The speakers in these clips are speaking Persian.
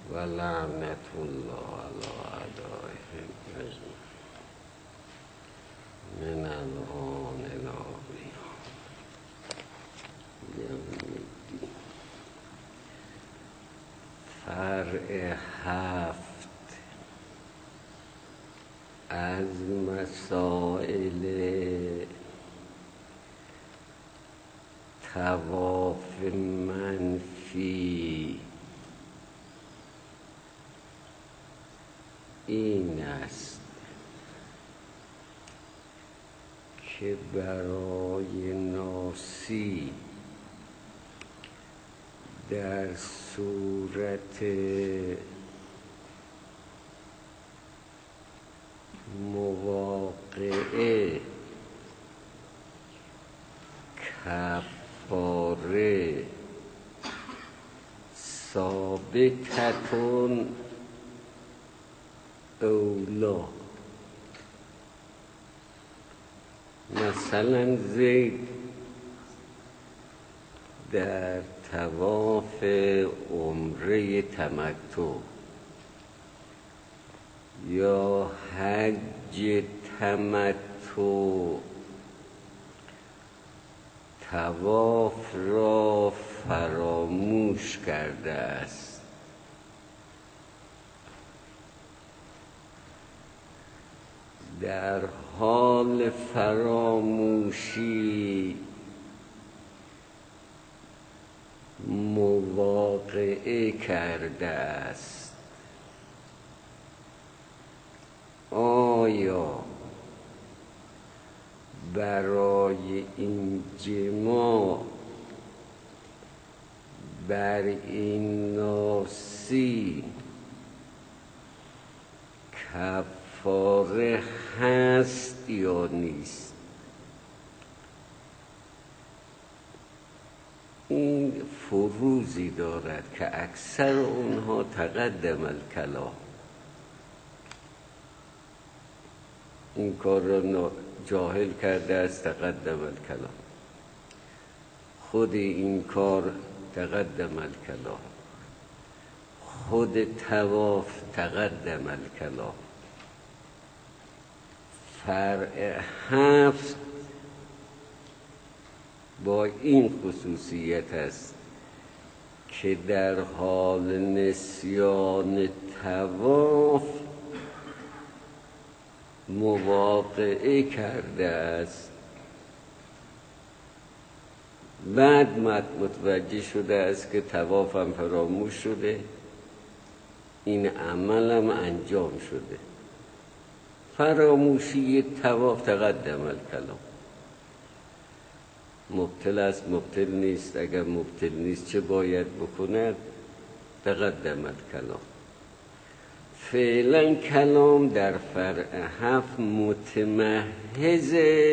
و لعنت الله علی اعدائهم من الان الی یوم الدین. فرع 7 از مسائل طواف منفی این است که برای ناسی در صورت مواقعه کفاره ثابتتون اولا. مثلا زید در طواف عمره تمتع یا حج تمتع طواف را فراموش کرده است، در حال فراموشی مواقعه کرده است. آیا برای این جماع بر این ناسی کفاره هست یا نیست؟ این فروزی دارد که اکثر اونها تقدم الکلام این کار را جاهل کرده است. تقدم الکلام، خود این کار تقدم الکلام، خود طواف تقدم الکلام. فرع 7 با این خصوصیت است که در حال نسیان طواف مواقعه کرده است، بعد متوجه شده است که طوافم فراموش شده، این عملم انجام شده. فراموشی طواف تقدم الکلام. مبتل است مبتل نیست، اگر مبتل نیست چه باید بکند؟ تقدم الکلام. فعلا کلام در فرع 7 متمحض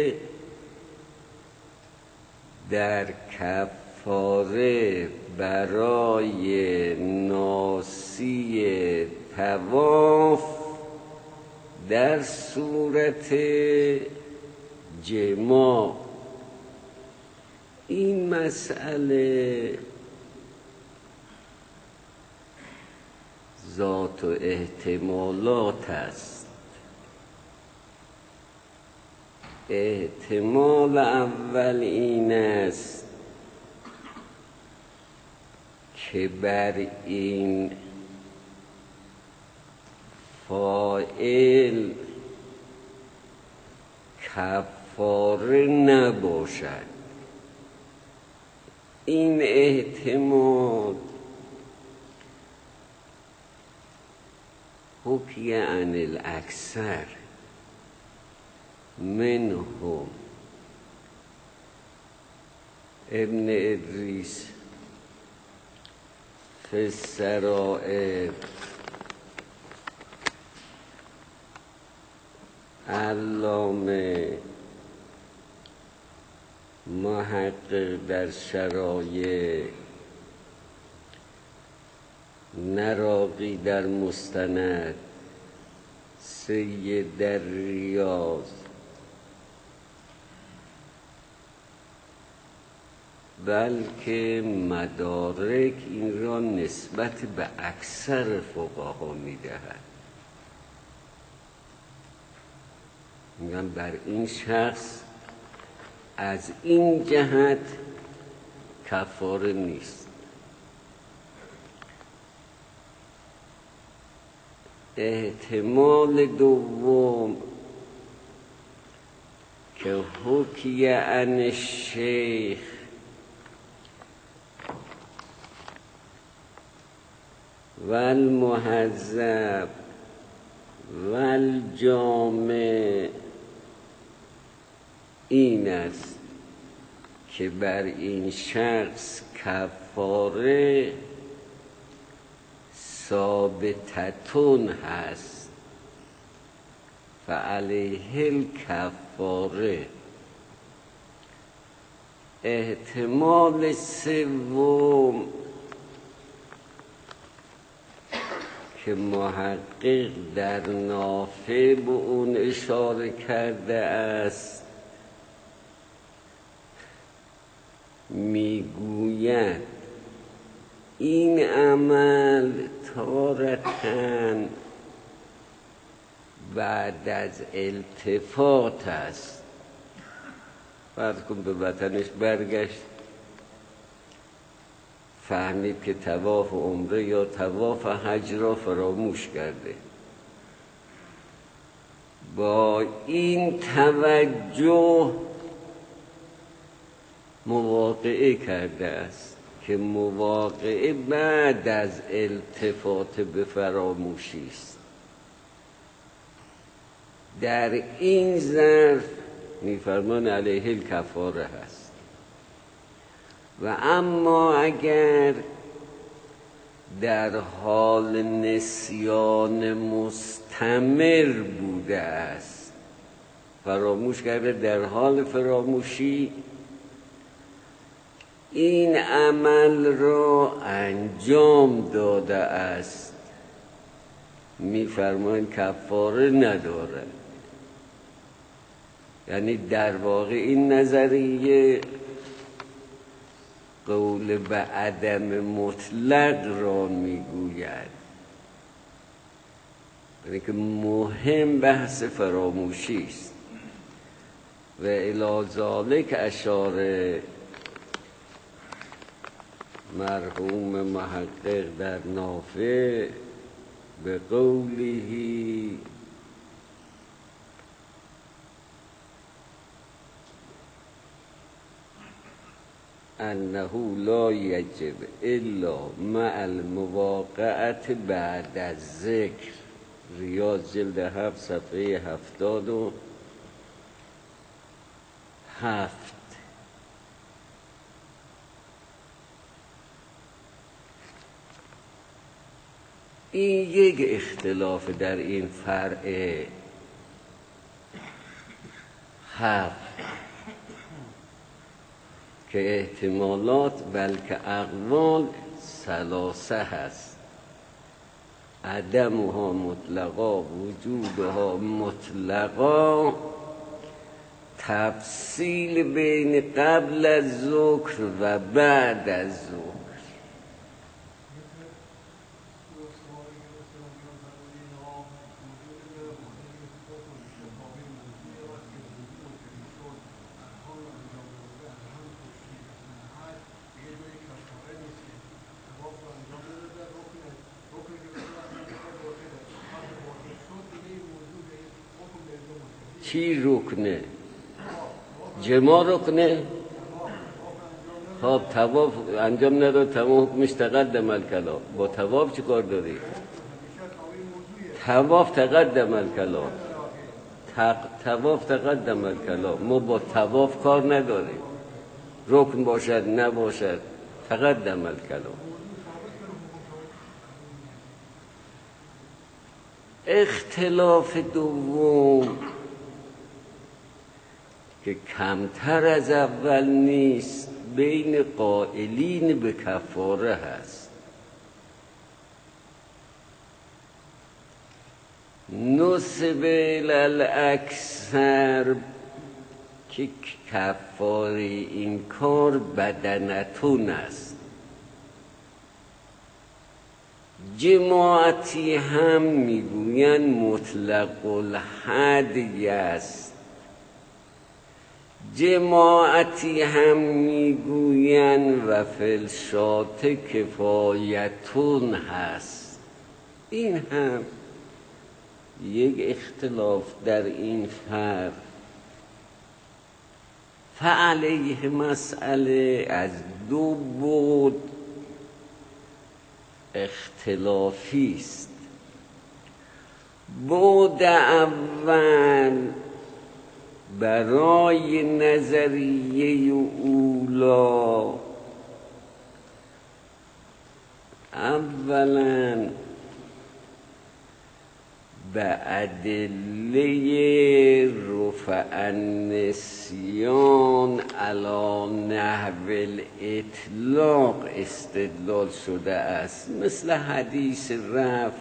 در کفاره برای ناسی طواف در صورت جماع. این مسئله ذات و احتمالات است. احتمال اول این است که بر این فاعل کفاره نباشد. این احتمال حکی عن الاکثر منهم ابن ادریس فی السرائر، علامه محقق در شرایع، نراقی در مستند، سید در ریاض، بلکه مدارک این را نسبت به اکثر فقها میدهد. میگن بر این شخص از این جهت کفاره نیست. احتمال دوم که حکی عن الشیخ و المهذب و الجامع این است که بر این شخص کفاره ثابتتون هست، فعلیه الکفاره. احتمال سوم که محقق در نافع به اون اشاره کرده است، میگوید این عمل تارتاً بعد از التفات است. فرض کن به وطنش برگشت، فهمید که طواف عمره یا طواف حج را فراموش کرده. با این توجه مواقعه کرده است که مواقعه بعد از التفات به فراموشی است. در این ظرف می‌فرمان علیه الکفاره هست. و اما اگر در حال نسیان مستمر بوده است، فراموش کرده، در حال فراموشی این عمل را انجام داده است، می‌فرمایند کفاره نداره. یعنی در واقع این نظریه قول به عدم مطلق را میگوید، یعنی که مهم بحث فراموشی است. و الی ذالک اشاره مرحوم محقق در نافع به قوله انه لا یجب الا مع المواقعت بعد از ذکر. ریاض جلد 7 صفحه 77. این یک اختلاف در این فرع 7 که احتمالات بلکه اقوال ثلاثه هست: عدمها مطلقا، وجودها مطلقا، تفصیل بین قبل از ذکر و بعد از ذکر. چی رکنه؟ جما رکنه؟ خب طواف انجام نداد، تمام حکمش تقدم الکلام. با طواف چی کار داری؟ طواف تقدم الکلام. طواف تقدم الکلام. ما با طواف کار نداریم، رکن باشد نباشد تقدم الکلام. اختلاف دوم که کمتر از اول نیست، بین قائلین به کفاره هست. نسب الاکثر که کفاره این کار بدنتون است. جماعتی هم میگویند مطلق الحدی است، جماعتی هم میگویند و فلشات کفایتون هست. این هم یک اختلاف در این فرق. فعلیه مسئله از دو بعد اختلافی است. بعد اول برای نظریه اولا اولا به ادله رفع النسیان علی نحو الاطلاق استدلال شده است، مثل حدیث رفع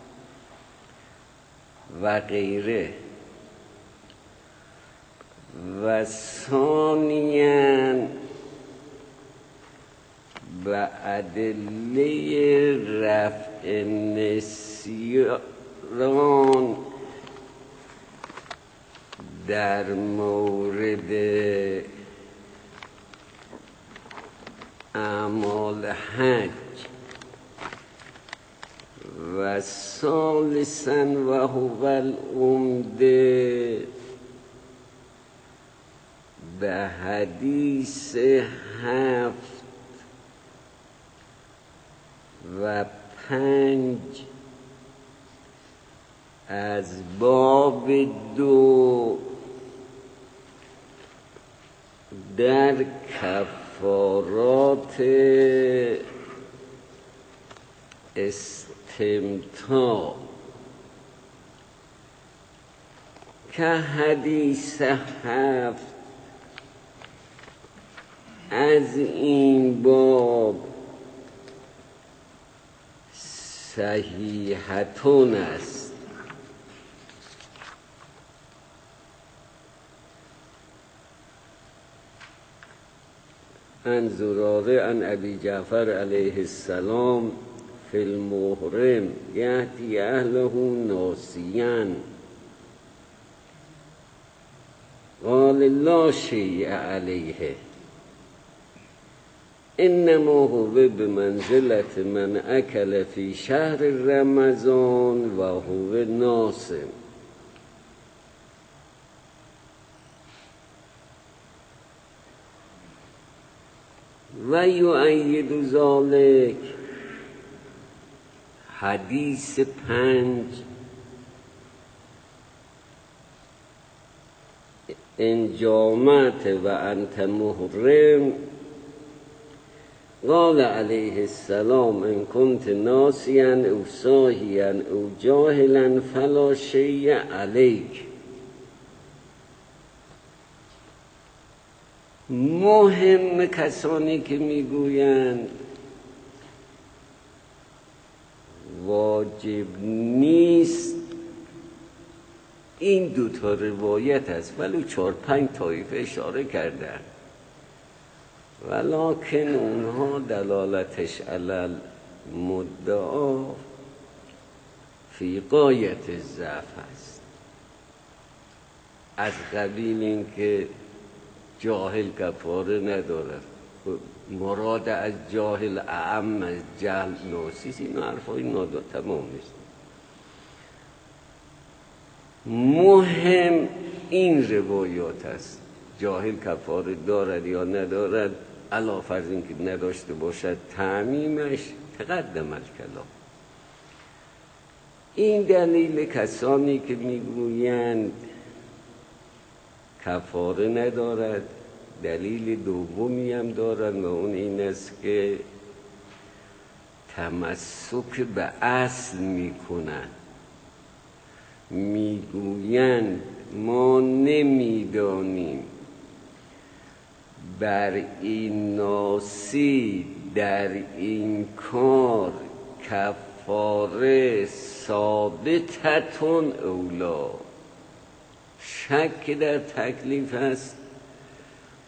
و غیره. و ثانیاً به ادله رفع النسیان در مورد اعمال حج. و ثالثاً و هو العمده به حدیث 7 و 5 از باب 2 در کفارات استمتاع که حدیث 7 از این باب صحیحتون است. عن زراره عن ابی جعفر علیه السلام فی المحرم یأتی اهله ناسیا قال لا شیء علیه انما هو بمنزلة من اکل فی شهر رمضان و هو ناسم. و یؤید ذلک حدیث 5 ان جامعت و انت محرم قال علیه السلام ان کنت ناسیا او ساهیا او جاهلا فلا شیء علیک. مهم کسانی که میگویند واجب نیست، این دوتا روایت است ولی 4-5 طایفه اشاره کردن، ولکن اونها دلالتش علی المدعا فی غایت الضعف است، از قبیل این که جاهل کفاره ندارد. مراد از جاهل اعم از جهل ناسیست. این حرفای نادر تمام نیست. مهم این روایات است، جاهل کفاره دارد یا ندارد، علی فرض این که نداشته باشد تعمیمش تقدم الکلام. این دلیل کسانی که میگویند کفاره ندارد. دلیل دومی هم دارند و اون این است که تمسک به اصل میکنند، میگویند ما نمیدانیم بر این ناسی در این کار کفاره ثابتتون اولا، شک در تکلیف است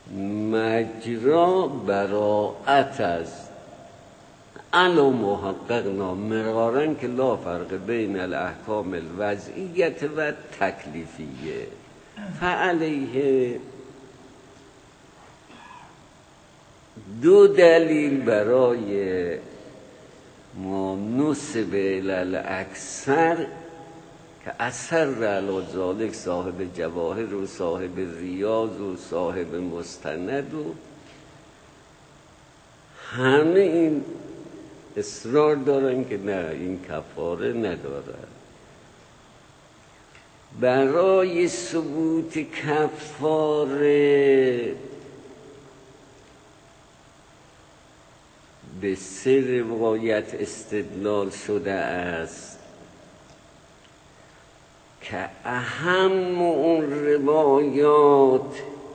مجرا براعت است. الا محققنا مرارن که لا فرق بین الاحکام الوضعیت و تکلیفیه. فعلیه دو دلیل برای ما نسب الاکثر که اثر علی ذالک صاحب جواهر و صاحب ریاض و صاحب مستند و همه این اصرار دارن که نه، این کفاره ندارد. برای ثبوت کفاره به 3 روایت استدلال شده است که اهم اون روایات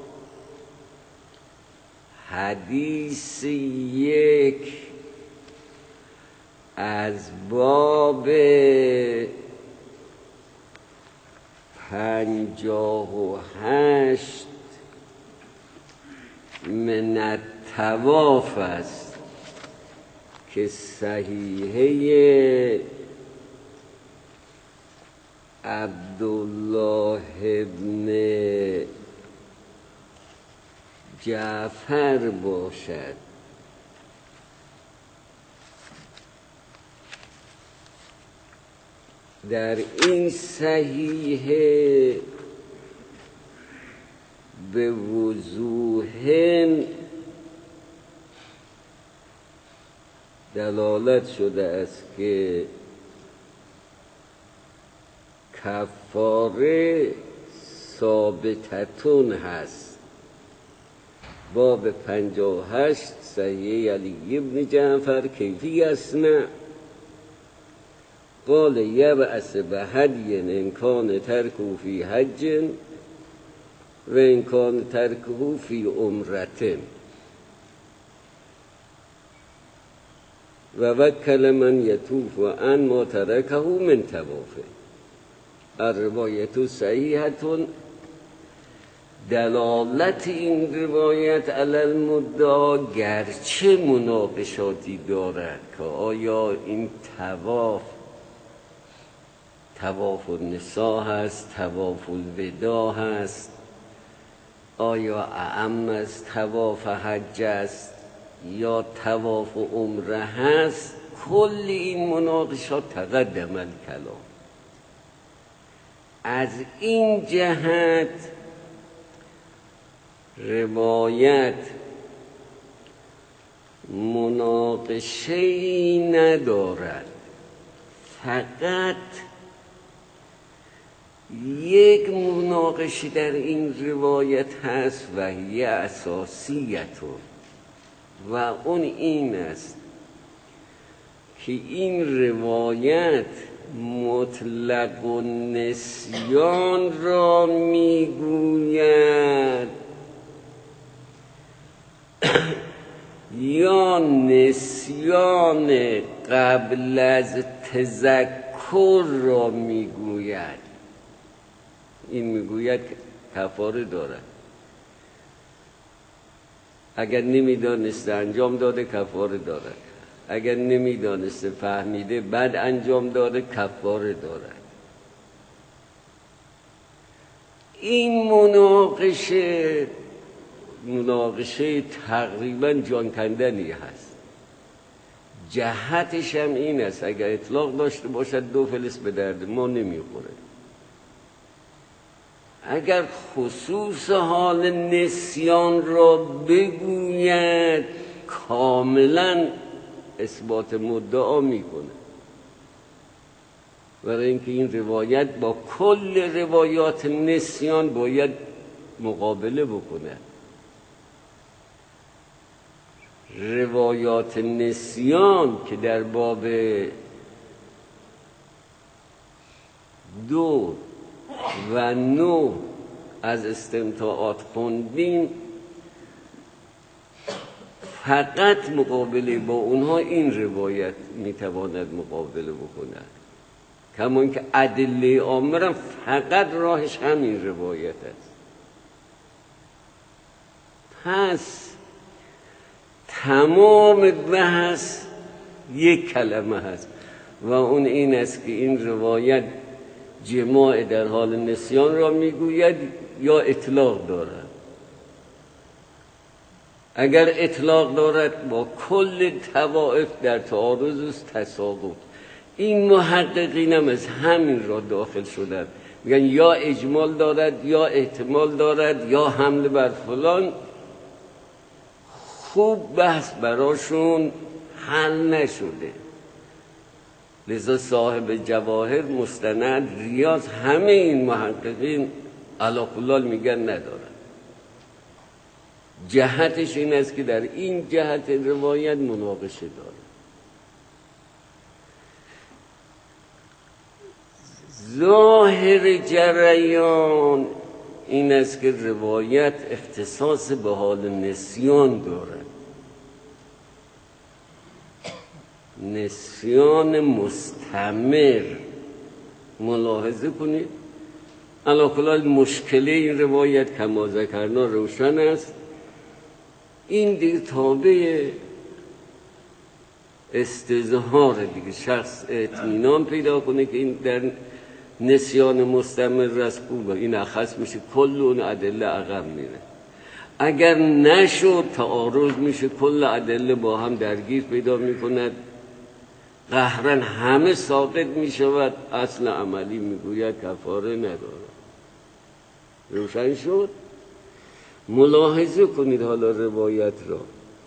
حدیث 1 از باب 58 من الطواف است که صحیحه عبدالله ابن جعفر باشد. در این صحیحه به وضوح دلالت شده است که کفاره ثابتتون هست. باب 58 صحیح علی ابن جعفر کیفی اسنا قال یبعث بهدی ان کان ترکه فی حج و ان کان ترکه فی عمرة و وکل من یطوف عن ما ترکه من طوافه. الروایت صحیحتون دلالت این روایت علی المدعا گرچه مناقشاتی دارد که آیا این طواف النساء هست، طواف الوداع هست، آیا اعم از طواف حج است یا طواف عمره هست. کل این مناقشات تقدم الکلام. از این جهت روایت مناقشه‌ای ندارد، فقط یک مناقشه در این روایت هست و هی اساسیتون و اون این است که این روایت مطلق و نسیان را میگوید یا نسیان قبل از تذکر را میگوید. این میگوید کفاره دارد. اگر نمیدانسته انجام داده کفاره دارد، اگر نمیدانسته فهمیده بعد انجام داده کفاره دارد. این مناقشه تقریبا جان کندنی هست. جهتش هم این است اگر اطلاق داشته باشد 2 فلس به درد ما نمیخوره. اگر خصوص حال نسیان را بگوید کاملا اثبات مدعا میکنه، برای اینکه این روایت با کل روایات نسیان باید مقابله بکنه. روایات نسیان که در باب 2 و 9 از استمتاعات خوندیم، فقط مقابله با اونها این روایت میتواند مقابله بکند. کمان که ادله عامه فقط راهش همین روایت است. پس تمام بحث یک کلمه هست و اون این است که این روایت جماع در حال نسیان را میگوید یا اطلاق دارد. اگر اطلاق دارد با کل طوائف در تعارض است، تساقط. این محققین هم از همین را داخل شدن، میگن یا اجمال دارد یا احتمال دارد یا حمله بر فلان. خوب بحث براشون حل نشده، لذا صاحب جواهر، مستند، ریاض، همه این محققین علی کل حال میگن ندارن. جهتش این است که در این جهت روایت مناقشه داره. ظاهر جریان این است که روایت اختصاص به حال نسیان دارد، نسیان مستمر. ملاحظه کنید علی کل حال مشکل این روایت کما ذکرنا روشن است. این دیگه تابع استظهار دیگه، شخص اطمینان پیدا کنه که این در نسیان مستمر است، خوبه، این اخص میشه، کل اون ادله عقب میره. اگر نشد تعارض میشه، کل ادله با هم درگیر پیدا میکند، قهرن همه ساقط میشود، اصل عملی میگوید کفاره نداره. روشن شد؟ ملاحظه کنید حالا روایت را.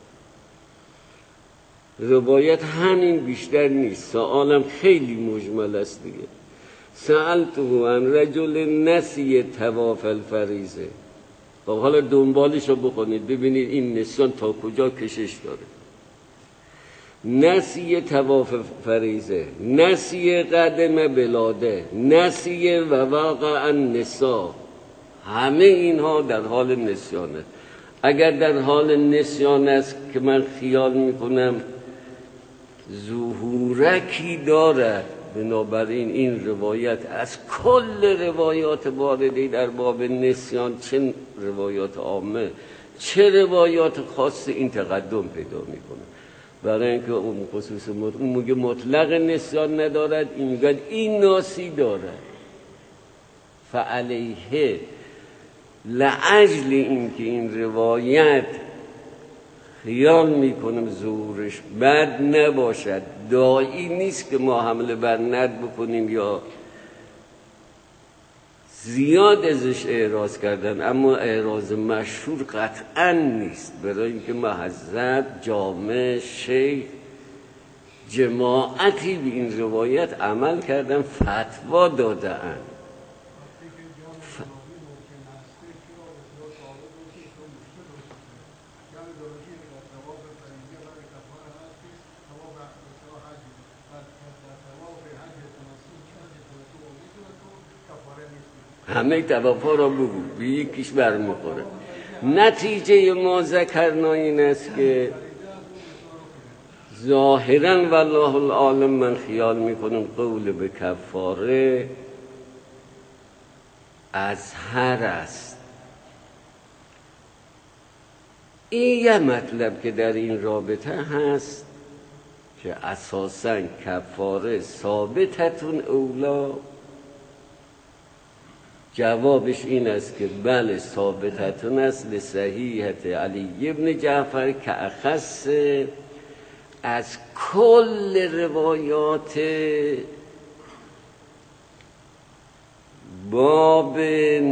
روایت همین، بیشتر نیست. سوالم خیلی مجمل است دیگه. سألته عن رجل نسی طواف الفریضه. خب حالا دنبالش رو بخونید ببینید این نسیان تا کجا کشش داره. نسی طواف فریضه، نسی قدم بلاده، نسی و واقع النساء، همه اینها در حال نسیانه. اگر در حال نسیان است که من خیال میکنم ظهورکی دارد، بنابراین این روایت از کل روایات وارده در باب نسیان، چه روایات عامه چه روایات خاص، این تقدم پیدا میکنه. برای اینکه اون خصوص میگه مطلق نسیان ندارد، این میگه این ناسی دارد. فعلیه، لعجل این که این روایت خیال میکنم ظهورش بد نباشد، داعی نیست که ما حمله بر ند بکنیم یا زیاد ازش اعراض کردن، اما اعراض مشهور قطعا نیست، برای اینکه مهذب، جامع، شیخ جماعتی به این روایت عمل کردن، فتوا دادن. همه توافا را بگو، به یکیش برمیخوره. نتیجه ما ذکرنا این است که ظاهرا والله العالم من خیال میکنم قول به کفاره ازهر است. این یه مطلب که در این رابطه هست که اساساً کفاره ثابتتون اولا، جوابش این است که بله ثابتتون است لصحیحت علی ابن جعفر که اخص از کل روایات باب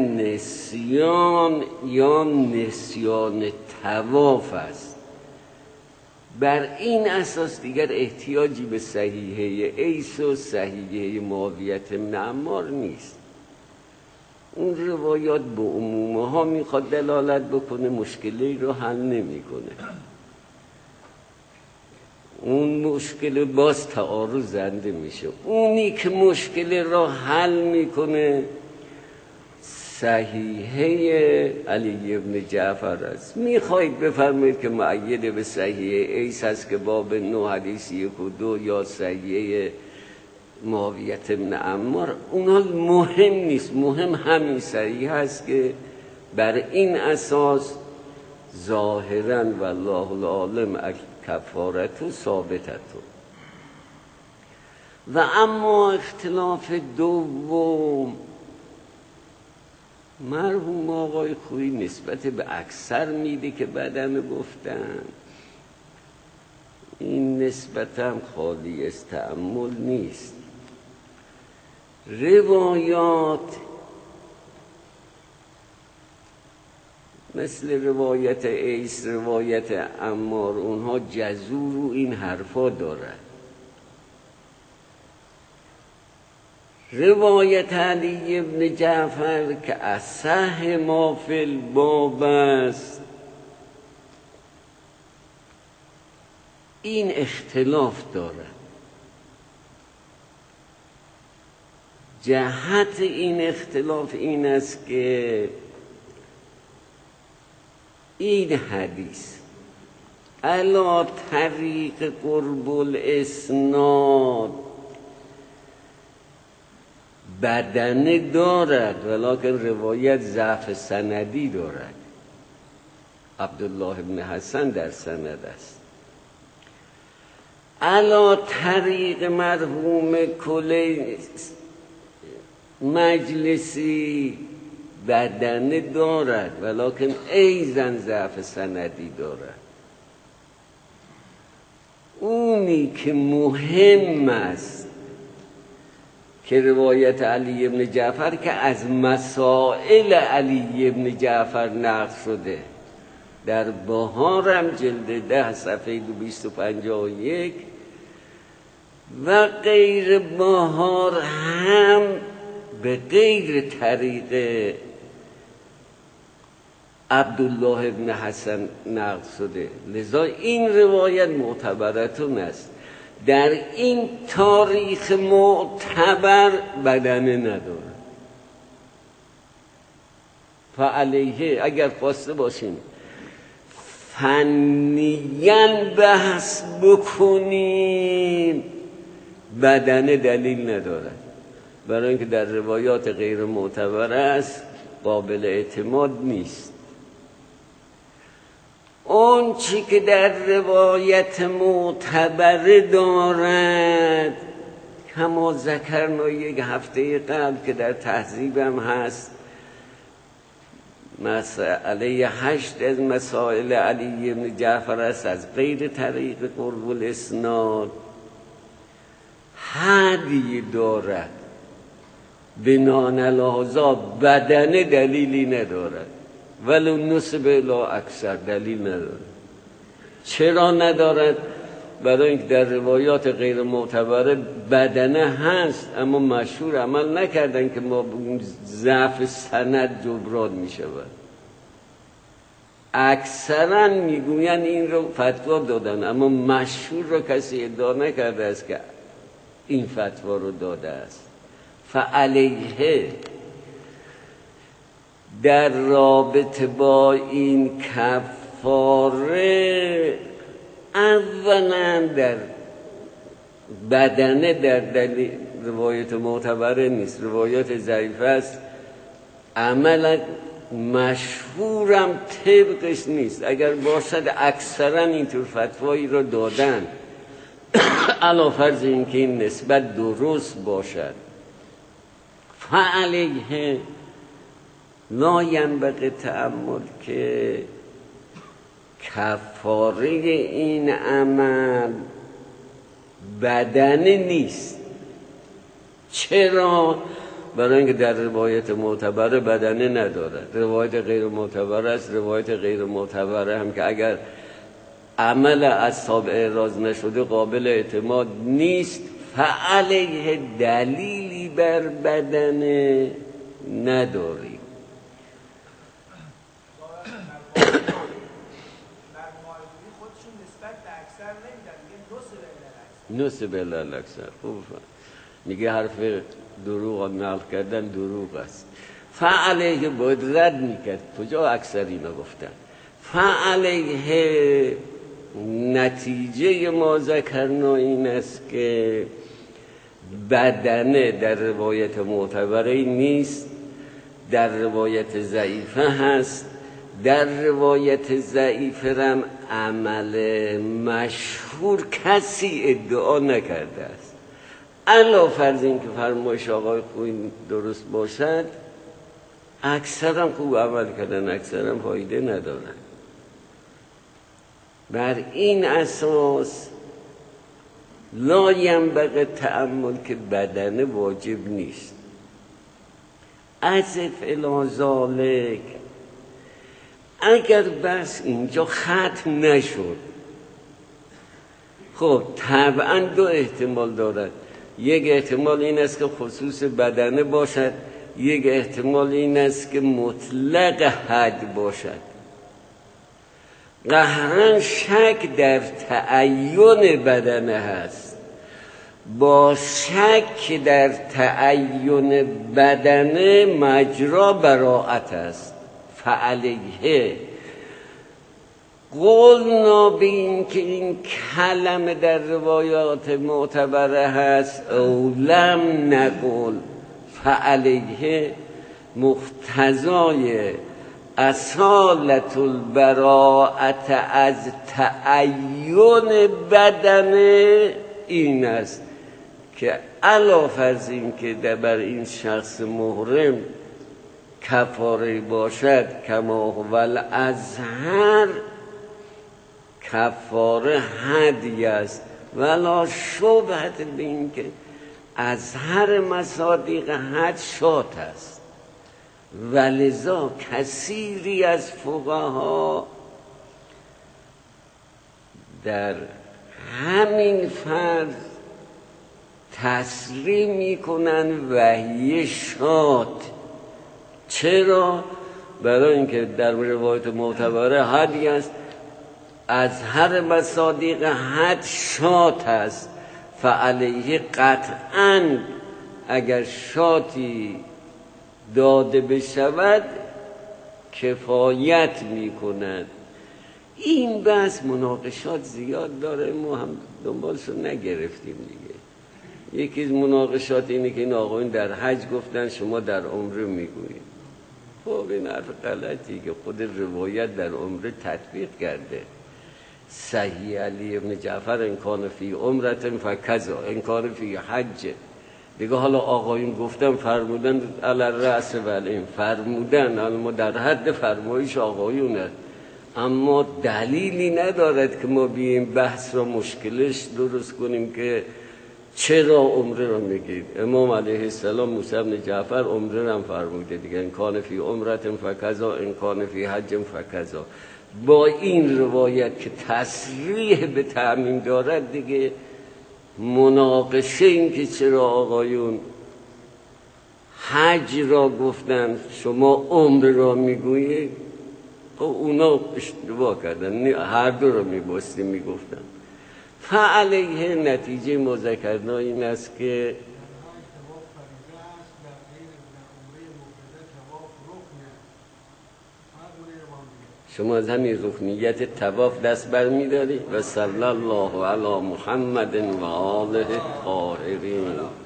نسیان یا نسیان طواف است. بر این اساس دیگر احتیاجی به صحیحه ایس و صحیحه معاویه بن عمار نیست. اون روایات به عمومه ها میخواد دلالت بکنه، مشکلی رو حل نمیکنه. اون مشکل باز تعارض زنده میشه. اونی که مشکل را حل میکنه صحیحه علی ابن جعفر است. میخواید بفرمایید که مؤید به صحیحه ایس هست که باب 9 حدیث 1 و 2 یا صحیحه معاویه بن عمار، اونها مهم نیست. مهم همین صحیح هست که بر این اساس ظاهرا والله العالم کفارتو ثابتتو. و اما اختلاف دوم، مرحوم آقای خویی نسبت به اکثر میده که بعدم گفتم این نسبت هم خالی از تأمل نیست. روایات مثل روایت عیس، روایت عمار، اونها جزور و این حرفا دارن. روایت علی ابن جعفر که اصح ما فی الباب است، این اختلاف دارد. جهت این اختلاف این است که این حدیث علی طریق قرب الاسناد بدنه دارد ولیکن روایت ضعف سندی دارد. عبدالله ابن حسن در سند است. علی طریق مرحوم کلی مجلسی بدنه دارد ولیکن ایضا ضعف سندی دارد. اونی که مهم است که روایت علی ابن جعفر که از مسائل علی ابن جعفر نقل شده در بهارم جلد 10 صفحه 251 و غیر بهار هم به غیر طریق عبدالله ابن حسن نقل شده، لذا این روایت معتبرتون است. در این تاریخ معتبر بدنه نداره. فعلیه اگر خواسته باشیم فنیاً بحث بکنیم بدنه دلیل ندارد، برای اینکه در روایات غیر معتبر است، قابل اعتماد نیست. اون چی که در روایت معتبر دارد کما ذکرنا یک هفته قبل که در تهذیبم هست، مسئله 8 از مسائل علی بن جعفر است از غیر طریق قرب الاسناد، حدی دارد بنان لحظا بدنه دلیلی ندارد ولو نسب الی اکثر دلیل ندارد. چرا ندارد؟ برای اینکه در روایات غیر معتبره بدنه هست اما مشهور عمل نکردن که ما ضعف سند جبران می شود. اکثرا میگوین این رو فتوا دادن اما مشهور رو کسی ادعا نکرده است که این فتوا رو داده است. فعلیه در رابطه با این کفاره اولا در بدنه در دلیل روایت معتبره نیست، روایت ضعیفه است، عملا مشهورم طبقش نیست. اگر باشد اکثرا اینطور فتوایی رو دادن علی فرض اینکه این نسبت درست باشد. فعلیه لا ینبغی تأمل که کفاره این عمل بدنه نیست. چرا؟ برای اینکه در روایت معتبره بدنه ندارد، روایت غیر معتبره است. روایت غیر معتبره هم که اگر عمل اصحاب اعراض نشده قابل اعتماد نیست، فعلیه دلیلی بر بدنه نداریم. نسب الاکثر. خوب میگه حرف دروغ نقل کردن دروغ است. فعلیه باید رد میکرد، کجا اکثر اینا گفتن. فعلیه نتیجه ما ذکرنا این است که بدنه در روایت معتبره نیست، در روایت ضعیفه هست، در روایت ضعیفرم عمل مشهور کسی ادعا نکرده است. علاوه فرض این که فرمایش آقای خویی درست باشد، اکثرا خوب عمل کردن، اکثرا فایده ندارن. بر این اساس لا ینبغی تأمل که بدنه واجب نیست. عزف الی ذالک، اگر بس اینجا ختم نشد، خب طبعا دو احتمال دارد. یک احتمال این است که خصوص بدنه باشد، یک احتمال این است که مطلق حد باشد. قهرن شک در تعین بدنه هست. با شک در تعین بدنه مجرا براءت است. فعلیه قولنا به این که این کلمه در روایات معتبره هست او لم نقول، فعلیه مقتضای اصالت البراءت از تعین بدنه این است که علاوه فرض این که بر این شخص محرم کفاره باشد، کما هو الازهر کفاره هدی است، ولا شبهت به این که ازهر مصادیق حد شات است. ولذا کثیری از فقها در همین فرض تصریح میکنن وحی شات. چرا؟ برای اینکه در روایت معتبره حدی است، از هر مصادیق حد شات است. فعلیه قطعاً اگر شاتی داده بشود کفایت میکند. این بس مناقشات زیاد داره، ما هم دنبالشو نگرفتیم دیگه. یکی از مناقشات اینه که این آقایون در حج گفتن شما در عمره میگویید. خب این حرف غلطی که خود روایت در عمره تطبیق کرده. صحیح علی ابن جعفر انکان فی عمرت فکذا انکان فی حج. دیگه حالا آقایون گفتن فرمودن علی الرأس والعین فرمودن، اما در حد فرمایش آقایون است، اما دلیلی ندارد که ما بیاییم بحث را مشکلش درست کنیم که چرا عمره را میگید. امام علیه السلام موسی بن جعفر عمره را فرموده دیگه، ان کان فی عمرت فکذا ان کان فی حج فکذا. با این روایت که تصریح به تعمیم دارد دیگه مناقشه این که چرا آقایون حج را گفتن شما عمر را میگویید، خب اونا اشتباه کردن، هر دو را میباستی میگفتن. فعلیه نتیجه ما ذکرنا این است که شما از همین رکنیت طواف دست برمی‌داری و صلی الله علی محمد و آله الطاهرین.